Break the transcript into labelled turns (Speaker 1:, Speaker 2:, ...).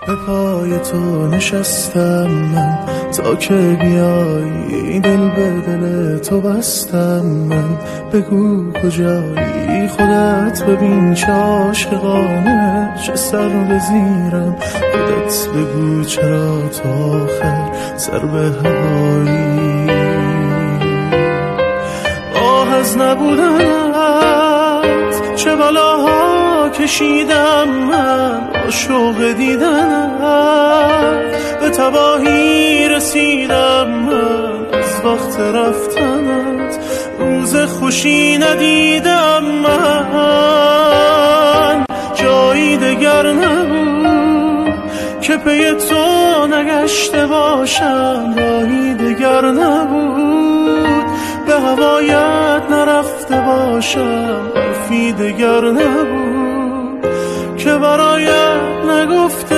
Speaker 1: به پای تو نشستم من تا که بیایی، دل به دل تو بستم من. بگو کجایی، خودت ببین چه عاشقانه، چه سر به زیرم. خودت بگو چرا تا آخر سر به هوایی. آه از نبودنت چه بلاها کشیدم من، با شوق دیدنت به تباهی رسیدم من. از وقت رفتنت روز خوشی ندیدم من. جایی دگر نبود که پی تو نگشته باشم، راهی دگر نبود به هوایت نرفته باشم، حرفی دگر نبود که برایت نگفته